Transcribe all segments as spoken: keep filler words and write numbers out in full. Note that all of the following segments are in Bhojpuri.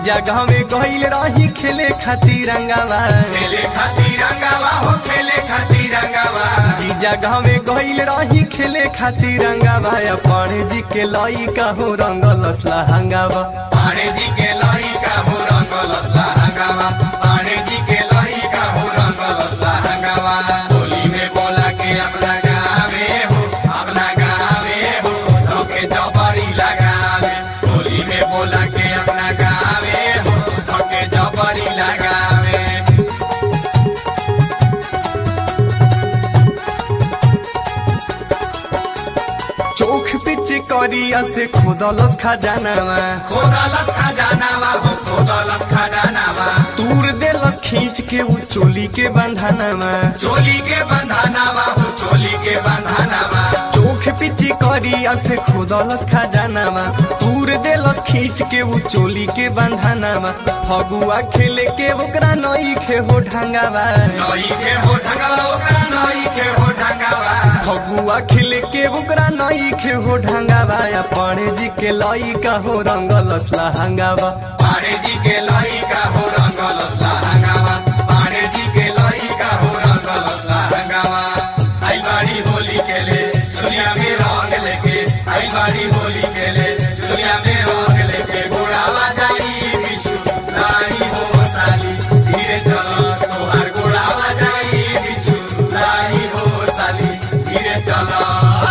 जीजा गाँव में गइल रही खेले खातिर रंगावा, खेले खातिर रंगावा हो खेले खातिर रंगावा। जीजा गाँव में गइल रही खेले खातिर रंगावा, पाड़े जी के लई का हो रंगलस लहंगावा, पाड़े जी के लई का हो रंगलस लहंगावा, पाड़े जी के लई का हो रंगलस लहंगावा। होली में बोला के अपना गावे हो अपना गावे हो धोके जबरी लगावे, होली में बोला के अपना गावे हो धोके जबरी लगावे। चोख पीछे करिया से खोदलस खजानावा, खोदलस खजानावा हो खोदलस खजानावा। तूर देलस खींच के उ चोली के बंधनावा, चोली के बंधनावा हो चोली के बंधनावा। चोख पीछे करिया से खोदलस खजानावा, तूर देलस खींच के उ चोली के बंधनावा। फगुआ खेले के ओकरा नई खे हो ढंगावा, नई के हो ढंगावा ओकरा नई के हो ढंगावा। फगुआ खेले के ओकरा नई खे हो ढंगावा, पाड़े जी के लई का हो रंगलस लहंगावा, पाड़े जी के लई का हो रंगलस लहंगावा, पाड़े जी के लई का हो रंगलस लहंगावा। आई बाड़ी होली खेले दुनिया में रंग लेके, आई बाड़ी होली खेले दुनिया में रंग लेके। गोड़ावा जाई बिछु लाई हो साली, धीरे चलो तोहार गोड़ावा जाई बिछु लाई हो साली, धीरे चलो।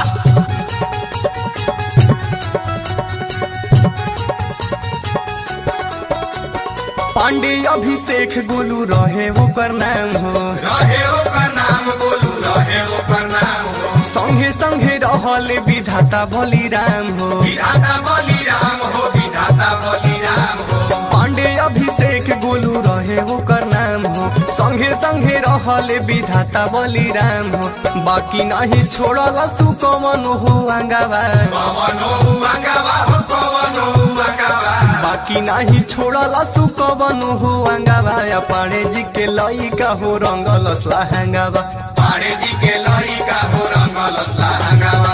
पांडे अभिषेक गोलू रहे ओकर नाम हो, रहे ओकर नाम गोलू रहे ओकर नाम हो। संगे संगे रहले विधाता बलिराम हो, विधाता बलिराम हो विधाता बलिराम हो। पांडे अभिषेक गोलू रहे ओकर नाम हो, संगे संगे रहले विधाता बलिराम हो। बाकी नहीं छोड़ल सुकमन हो अंगावा, पवन हो अंगावा हो पवन हो अंगावा। बाकी नहीं छोड़ल सुकमन हो अंगावा, पाड़े जी के लई का हो रंगलस लहंगावा, पाड़े जी के लई का हो रंगलस लहंगावा।